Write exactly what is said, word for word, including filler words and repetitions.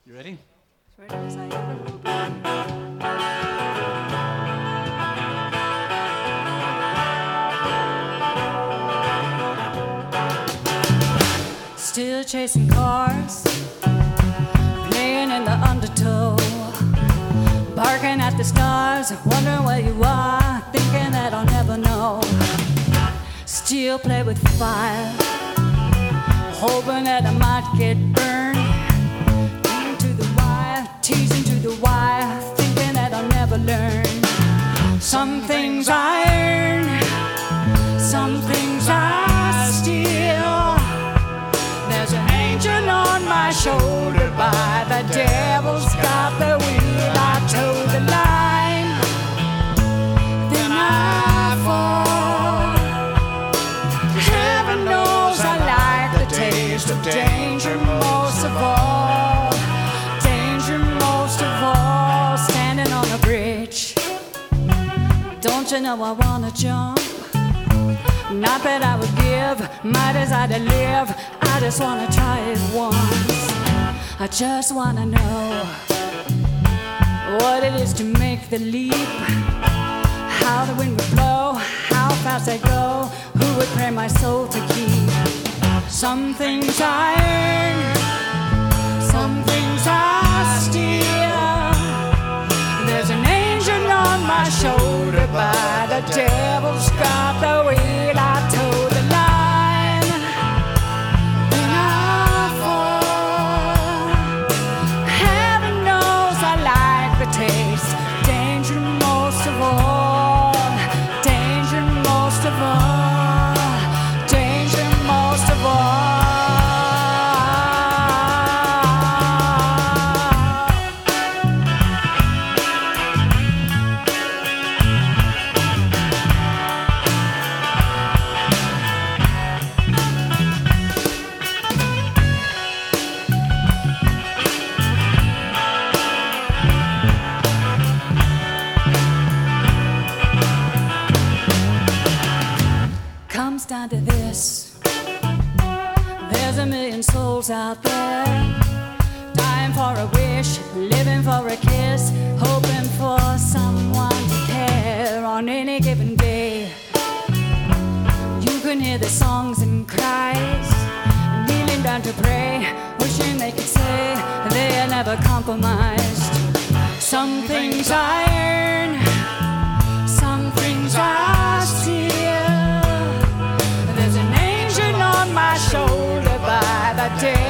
You ready? As ready as I ever will be. Still chasing cars, playing in the undertow, barking at the stars, wondering where you are, thinking that I'll never know. Still play with fire, hoping that I might get burned. Into the wire, teasing to the wire, thinking that I'll never learn. Some things I earn, some things I steal. There's an angel on my shoulder, by the devil's got the wheel. I toe the line, then I fall. Heaven knows I like the taste of danger most of all. Danger most of all. Standing on a bridge, don't you know I wanna jump? Not that I would give my desire to live, I just wanna try it once. I just wanna know what it is to make the leap, how the wind would blow, how fast I go, who would pray my soul to keep. Some things I earn, some things I steal. There's an angel on my shoulder, by the devil's got the wheel. I toe the line, then I fall. Heaven knows I like the taste, danger most of all. Danger most of all. Danger most of all. Comes down to this: there's a million souls out there, dying for a wish, living for a kiss, hoping for someone to care. On any given day, you can hear the songs and cries, kneeling down to pray, wishing they could say they are never compromised. Some things I earn, some things I steal. There's an angel on my shoulder, by the day